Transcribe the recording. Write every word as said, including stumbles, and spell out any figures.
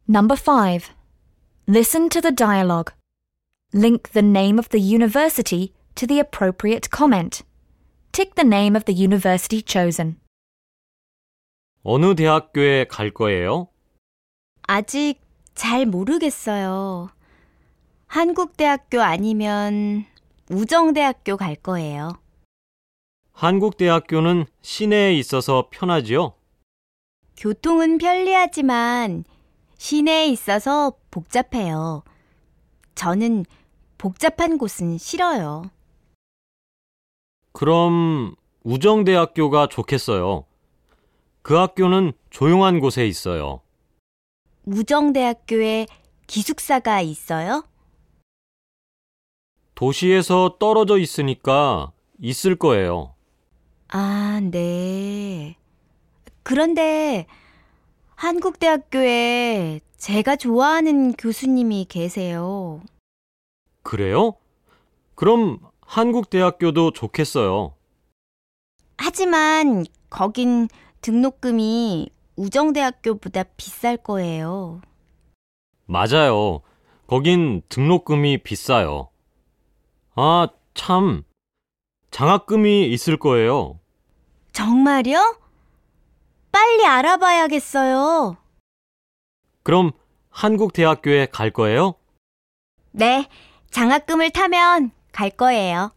Number five. Listen to the dialogue. Link the name of the university to the appropriate comment. Tick the name of the university chosen. 어느 대학교에 갈 거예요? 아직 잘 모르겠어요. 한국대학교 아니면 우정대학교 갈 거예요. 한국대학교는 시내에 있어서 편하지요? 교통은 편리하지만 시내에 있어서 복잡해요. 저는 복잡한 곳은 싫어요. 그럼 우정대학교가 좋겠어요. 그 학교는 조용한 곳에 있어요. 우정대학교에 기숙사가 있어요? 도시에서 떨어져 있으니까 있을 거예요. 아, 네. 그런데 한국대학교에 제가 좋아하는 교수님이 계세요. 그래요? 그럼 한국대학교도 좋겠어요. 하지만 거긴 등록금이 우정대학교보다 비쌀 거예요. 맞아요. 거긴 등록금이 비싸요. 아, 참. 장학금이 있을 거예요. 정말요? 빨리 알아봐야겠어요. 그럼 한국대학교에 갈 거예요? 네, 장학금을 타면 갈 거예요.